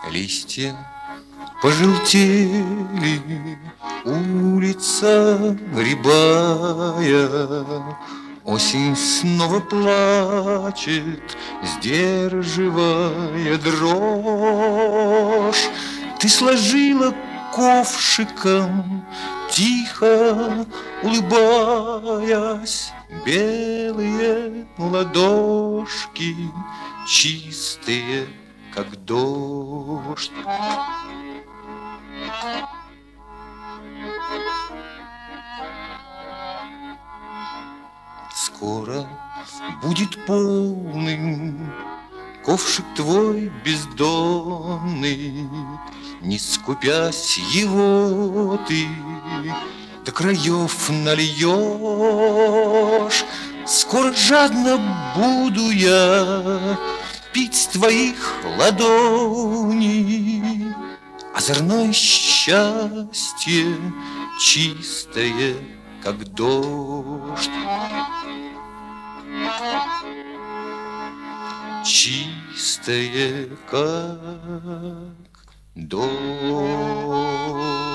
Листья пожелтели, улица грибая, осень снова плачет, сдерживая дрожь. Ты сложила ковшиком, тихо улыбаясь, белые ладошки, чистые, как дождь. Скоро будет полным ковшик твой бездонный, не скупясь его ты до краев нальешь. Скоро жадно буду я пить с твоих ладоней озорное счастье, чистое, как дождь. Чистое, как дождь.